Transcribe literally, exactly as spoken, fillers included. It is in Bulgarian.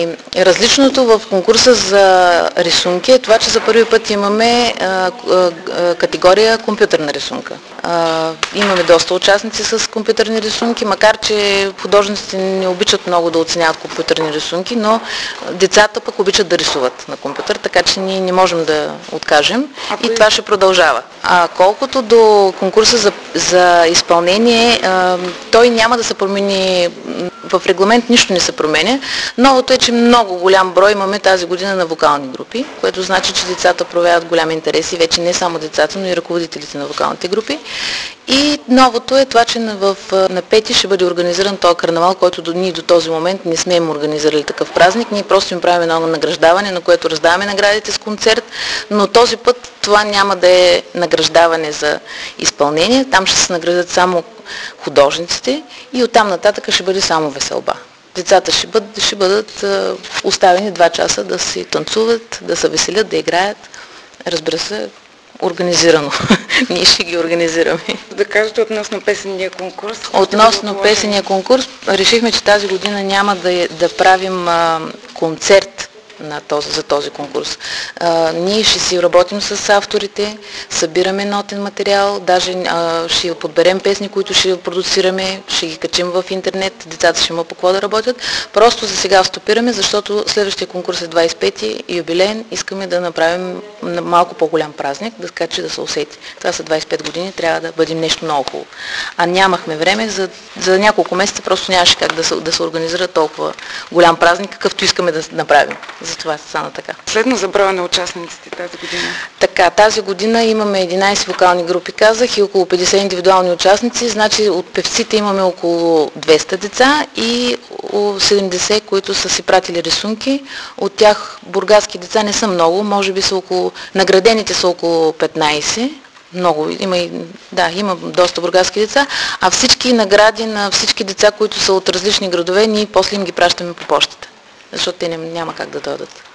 И различното в конкурса за рисунки е това, че за първи път имаме а, а, категория компютърна рисунка. А, имаме доста участници с компютърни рисунки, макар че художниците не обичат много да оценяват компютърни рисунки, но децата пък обичат да рисуват на компютър, така че ние не можем да откажем и това ще продължава. А колкото до конкурса за, за изпълнение, а, той няма да се промени, в регламент нищо не се променя. Новото е, че много голям брой имаме тази година на вокални групи, което значи, че децата проявяват голям интерес и вече не само децата, но и ръководителите на вокалните групи. И новото е това, че в, на пети ще бъде организиран този карнавал, който до, ние до този момент не сме им организирали такъв празник. Ние просто им правим едно награждаване, на което раздаваме наградите с концерт, но този път това няма да е награждаване за изпълнение. Там ще се наградят само художниците и оттам нататък ще бъде само веселба. Децата ще бъдат, ще бъдат а, оставени два часа да си танцуват, да се веселят, да играят. Разбира се, организирано. Ние ще ги организираме. Да кажете относно песенния конкурс. Относно песенния конкурс, решихме, че тази година няма да, да правим а, концерт на този, за този конкурс. А, ние ще си работим с авторите, събираме нотен материал, даже а, ще подберем песни, които ще продуцираме, ще ги качим в интернет, децата ще има по какво да работят. Просто за сега стопираме, защото следващия конкурс е двадесет и пети юбилеен, искаме да направим малко по-голям празник, да така че да се усети. Това са двадесет и пет години, трябва да бъдем нещо много хубаво. А нямахме време, за, за няколко месеца просто нямаше как да се, да се организира толкова голям празник, какъвто искаме да направим. Затова стана така. Следно за броя на участниците тази година? Така, тази година имаме единадесет вокални групи, казах, и около петдесет индивидуални участници, значи от певците имаме около двеста деца и седемдесет, които са си пратили рисунки. От тях бургаски деца не са много, може би са около, наградените са около петнадесет. Много, има и, да, има доста бургаски деца, а всички награди на всички деца, които са от различни градове, ние после им ги пращаме по почтата, защото те няма как да дойдат.